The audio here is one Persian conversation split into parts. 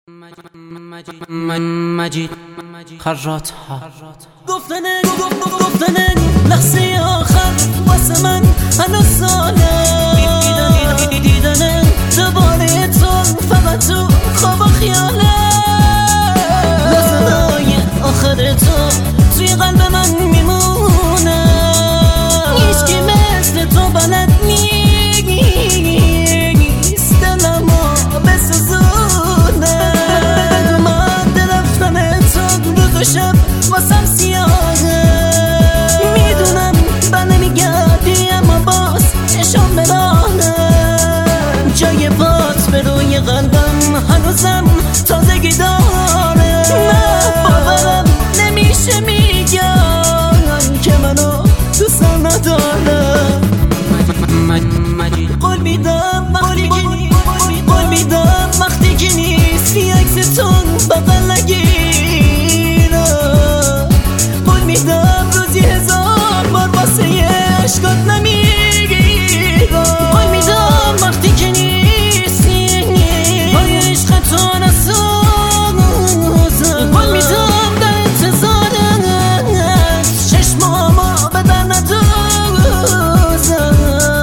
مجید خرات ها گفتن لحظه آخر واسه من هنوز ساله دیدن دوباره تو فقط تو خواب و خیاله لحظه های آخر تو توی قلب من میمونه هیچکی مثل تو بلد نیست دلمو بسوزونه بدون مد رفتن تو روز و شب واسم سیاهه میدونم برنمیگردی اما باز چشم به راهه جای پات به روی قلبم هنوزم تازگی داره نه باورم نمیشه میگم که منو دوست نداره قول میدم وقتی که نیست بی عکس تو بغل نگیره قول میدم روزی 1000 بار واسه عشقات نمیگیره قول میدم وقتی که نیستی پای عشق تو نسوزم قول میدم در انتظارت چشمامو به در ندوزم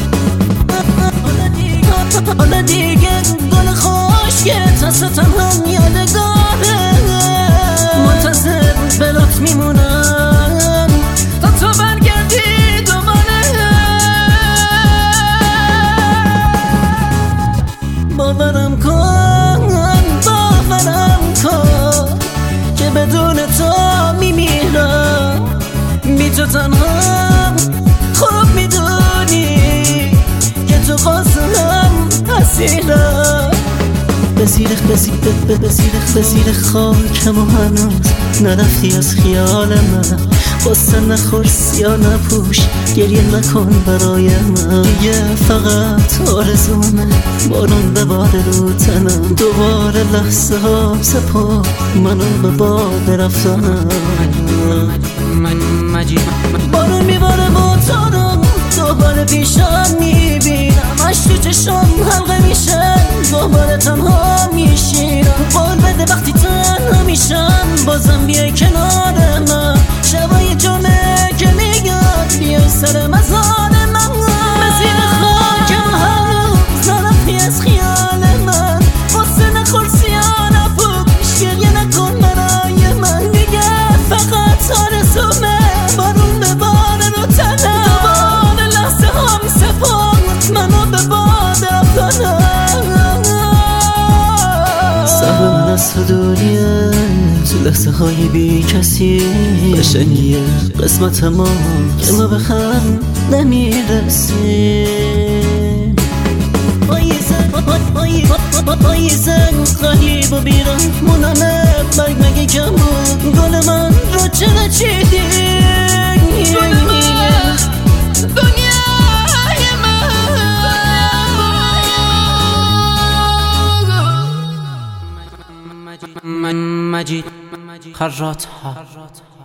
حالا دیگه گل خوشگلت هست تنها یادگاره منتظر برات میمونم تا تو برگردی دوباره باورم کن که بدون تو میمیرم بی تو تنها خوب میدونی که تو قاسم اسیرم به زیر خاکم و هنوز نرفتی از خیال من قصه نخور سیا نپوش گریه نکن برای من دیگه فقط آرزومه بارون بباره رو تنم دوباره لحظه ها سپار منو به باد رفتنم بارون میباره با تارم دوباره پیشم میبینم عشق تو چشم حلقه میشه دوباره تنها میشیرم قول بده وقتی تنها میشم بازم بیای کنار من شبای جمعه که میگاد بیای سر مزار من به زیر خاکم هنوز نرفتی از خیال من واسه نخور سیا نپوش گریه نکن برای من دیگه فقط آرزومه بارون بباره رو تنم دوباره لحظه هم سپرد منو به باد رفتنم صبر من از تو دوریه تو لحظه های بی کسی قشنگیه قسمت ما که ما به هم نمیرسیم پاییزن غریب و بیران مونمه برگ مگه کم بود گل من رو چرا چیدی مجید خرات ها